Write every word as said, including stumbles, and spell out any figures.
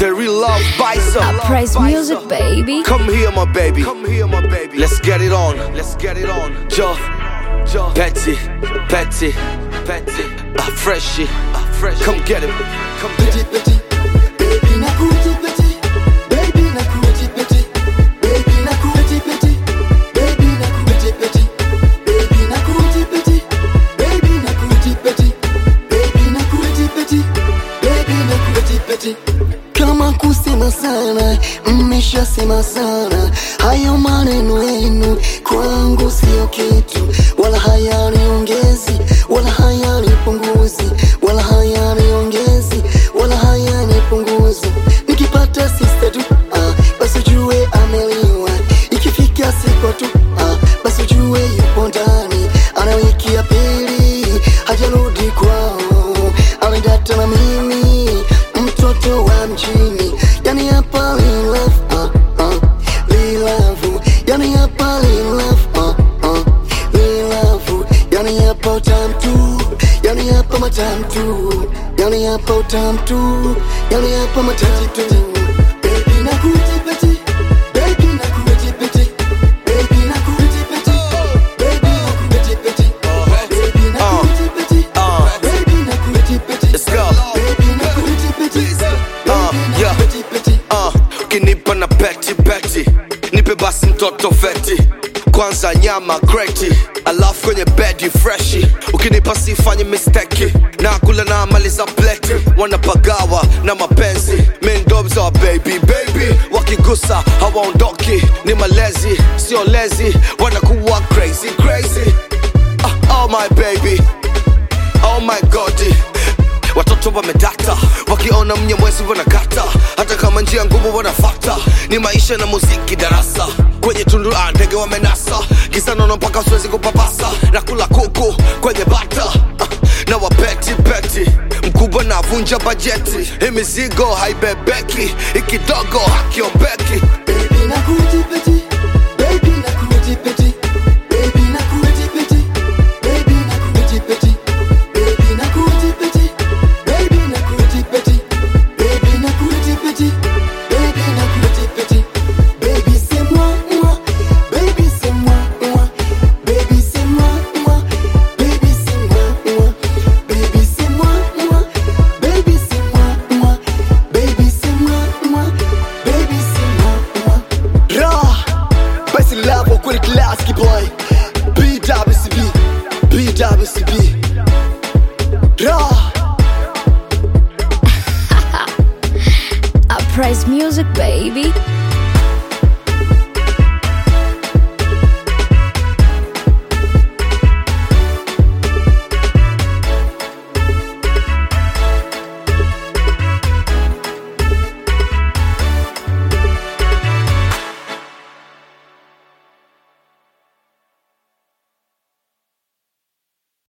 The real love Bison. I praise music, baby. Come here, my baby. Come here, my baby. Let's get it on. Let's get it on. Joe, Joe, Petty, Petty, Petty. A freshie, a fresh. Come get him. Come get him. Petit, baby na kuti petit, baby na kuti petit, baby na kuti petit, baby na kuti petit, baby na kuti petit, baby na kuti petit, baby na kuti petit, baby na kuti petit. Kama kusema sana, mmeshasema sana, hayo maneno yenu kwangu sio kitu, wala hayaniongezi, wala hayanipunguzi, wala hayaniongezi, wala hayanipunguzi. Nikipata sister tu, ah, basi ujue ameliwa. Ikifika siku tu, ah, basi ujue yupo ndani. Ana wiki ya pili, hajarudi kwao, amedata na mimi, mtoto wa mjini. Yani hapa in love, ah, ah, in love. Yani hapa in love, ah, ah, in love. Yani hapa utam tu, yani hapa matam tu, yani hapa utam tu, yani hapa matam tu. Baby na kuti petit, baby na kuti petit, baby na kuti petit, baby na kuti petit, baby na kuti petit, baby na kuti petit. Let's go. Baby na kuti petit, Uh, yeah. petit petit. Uh, ukinipa na peti peti, nipe basi mtoto feti, kwanza nyama kreti, alafu kwenye bedi freshi. Ukinipa sifanye mistake, na kula na maliza pleti, wanapagawa na mapenzi. Mendobza wa baby baby, wakigusa hawaondoki, ni malezi sio lezi, wanakuwa crazy crazy. Uh, oh my baby, oh my god, watoto wamedata, wakiona mnyamwezi wanakata, hata kama njia ngumu wanafata. Ni maisha na muziki darasa, kwenye tundu la ndege wamenasa, kisa nono mpaka siwezi kupapasa, na kula kuku kwenye bata. uh, na wapeti peti, mkubwa na vunja bajeti, hii mizigo haibebeki, ikidogo hakiombeki. Baby na kuti petit, baby na kuti petit, baby na kuti petit, baby na kuti petit, baby na kuti petit, baby na kuti petit, baby na kuti petit, baby na kuti petit. Baby c'est moi, moi, baby c'est moi, moi, baby c'est moi, moi, baby c'est moi, moi, baby c'est moi, moi, baby c'est moi, moi, baby c'est moi, moi, baby c'est moi, moi. Ra, basi lavo kwenye classic boy, B W C B, B W C B. Ra. I praise music, baby.